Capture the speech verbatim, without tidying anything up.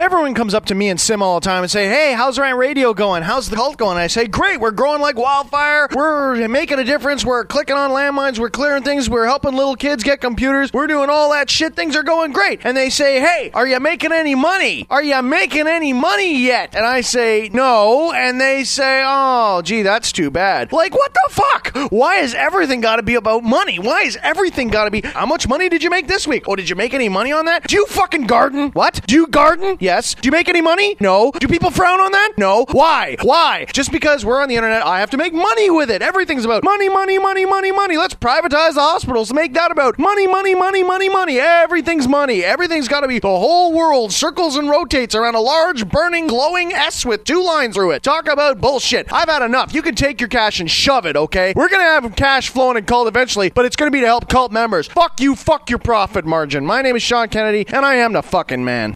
everyone comes up to me and Sim all the time and say, hey, how's Rant Radio going? How's the cult going? And I say, great, we're growing like wildfire. We're making a difference. We're clicking on landmines. We're clearing things. We're helping little kids get computers. We're doing all that shit. Things are going great. And they say, hey, are you making any money? Are you making any money yet? And I say, no. And they say, oh, gee, that's too bad. Like, what the fuck? Why has everything got to be about money? Why is everything got to be, how much money did you make this week? Oh, did you make any money on that? Do you fucking garden? What? Do you garden? Yes. Do you make any money? No. Do people frown on that? No. Why? Why? Just because we're on the internet, I have to make money with it. Everything's about money, money, money, money, money. Let's privatize the hospitals. Make that about money, money, money, money, money. Everything's money. Everything's got to be, the whole world circles and rotates around a large, burning, glowing S with two lines through it. Talk about bullshit. I've had enough. You can take your cash and shove it, okay? We're going to have cash flowing in cult eventually, but it's going to be to help cult members. Fuck you, fuck your profit margin. My name is Sean Kennedy, and I am the fucking man.